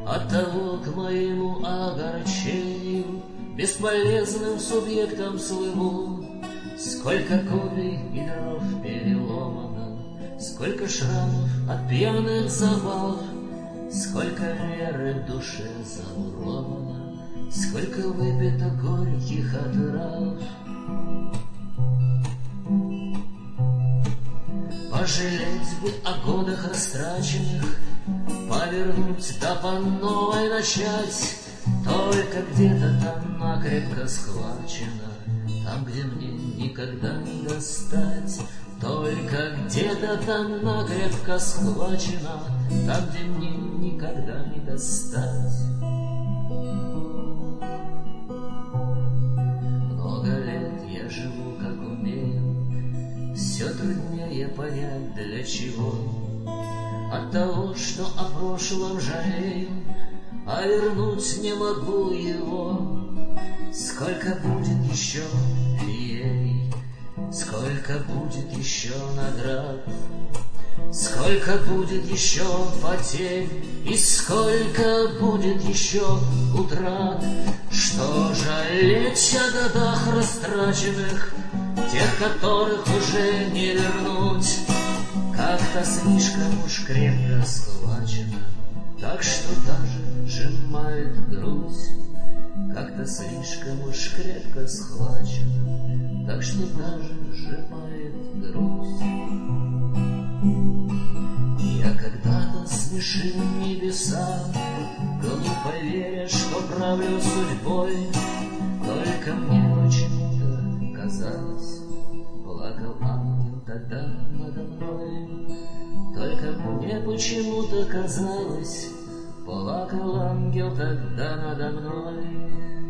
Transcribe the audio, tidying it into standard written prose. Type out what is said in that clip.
Оттого к моему огорчению бесполезным субъектом слыву. Сколько копий и дров переломано, сколько шрамов от пьяных забав, сколько веры в душе замуровано, сколько выпито горьких отрав. Пожалеть бы о годах растраченных, повернуть да по новой начать. Только где-то там накрепко схвачено, там, где мне никогда не достать. Только где-то там накрепко схвачено, там, где мне никогда не достать. Много лет я живу, как умею, все труднее понять, для чего. От того, что о прошлом жалею, а вернуть не могу его. Сколько будет еще феерий, сколько будет еще наград, сколько будет еще потерь и сколько будет еще утрат. Что жалеть о годах растраченных, тех, которых уже не вернуть? Как-то слишком уж крепко схвачено, так что даже сжимает грудь. Как-то слишком уж крепко схвачено, так что даже сжимает грудь. Я когда-то смешил небеса, глупо веря, что правлю судьбой. Только мне почему-то казалось, плакал ангел тогда надо мной. Только мне почему-то казалось, плакал ангел тогда надо мной.